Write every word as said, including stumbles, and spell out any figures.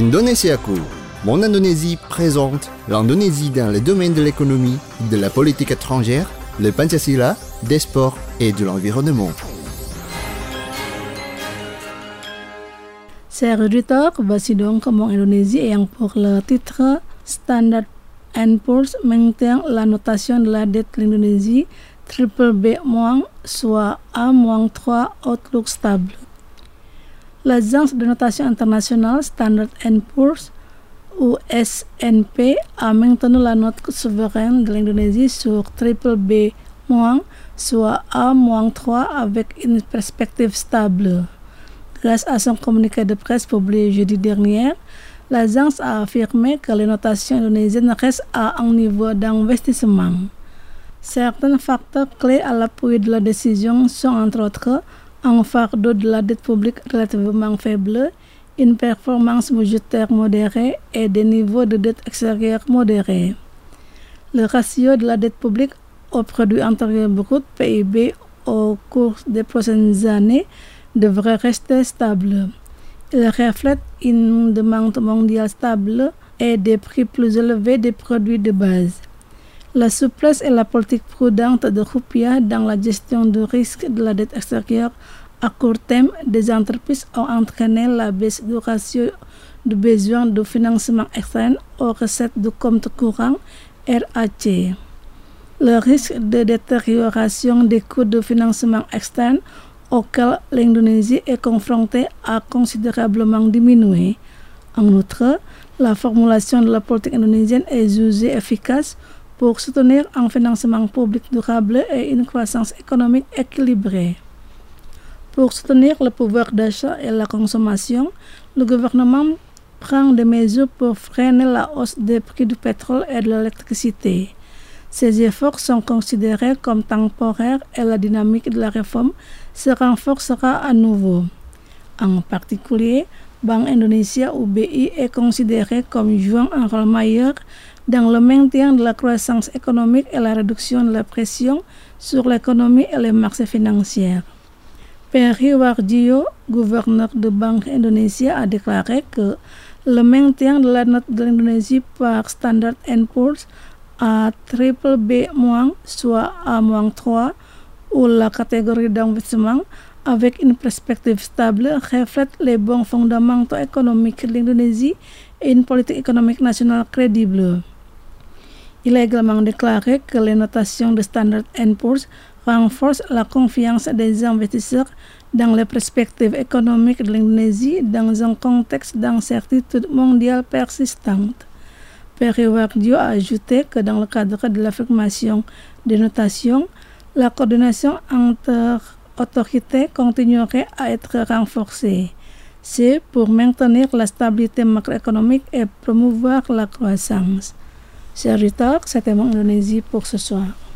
Indonesiaku, Mon Indonésie présente l'Indonésie dans le domaine de l'économie, de la politique étrangère, le Pancasila, des sports et de l'environnement. Chers auditeurs, voici donc Mon Indonésie ayant pour le titre Standard and Poor's maintient la notation de la dette de l'Indonésie triple B-, soit A trois, outlook stable. L'agence de notation internationale Standard and Poor's ou S N P a maintenu la note souveraine de l'Indonésie sur triple B-, soit A trois avec une perspective stable. Grâce à son communiqué de presse publié jeudi dernier, l'agence a affirmé que les notations indonésiennes restent à un niveau d'investissement. Certains facteurs clés à l'appui de la décision sont entre autres un fardeau de la dette publique relativement faible, une performance budgétaire modérée et des niveaux de dette extérieure modérés. Le ratio de la dette publique au produit intérieur brut P I B au cours des prochaines années devrait rester stable. Il reflète une demande mondiale stable et des prix plus élevés des produits de base. La souplesse et la politique prudente de Rupiah dans la gestion du risque de la dette extérieure à court terme des entreprises ont entraîné la baisse du ratio de besoin de financement externe aux recettes du compte courant R A C. Le risque de détérioration des coûts de financement externe auquel l'Indonésie est confrontée a considérablement diminué. En outre, la formulation de la politique indonésienne est jugée efficace pour soutenir un financement public durable et une croissance économique équilibrée. Pour soutenir le pouvoir d'achat et la consommation, le gouvernement prend des mesures pour freiner la hausse des prix du pétrole et de l'électricité. Ces efforts sont considérés comme temporaires et la dynamique de la réforme se renforcera à nouveau. En particulier, Bank Indonesia ou B I est considéré comme jouant un rôle majeur dans le maintien de la croissance économique et la réduction de la pression sur l'économie et les marchés financiers. Peri Warjio, gouverneur de Bank Indonesia, a déclaré que le maintien de la note de l'Indonésie par Standard and Poor's à triple B-, soit A trois, ou la catégorie d'investissement avec une perspective stable reflète les bons fondamentaux économiques de l'Indonésie et une politique économique nationale crédible. Il a également déclaré que les notations de Standard and Poor's renforcent la confiance des investisseurs dans les perspectives économiques de l'Indonésie dans un contexte d'incertitude mondiale persistante. Peri Warjio a ajouté que dans le cadre de l'affirmation des notations, la coordination entre autorités continuerait à être renforcée. C'est pour maintenir la stabilité macroéconomique et promouvoir la croissance. Chers auditeurs, c'était Mon Indonésie pour ce soir.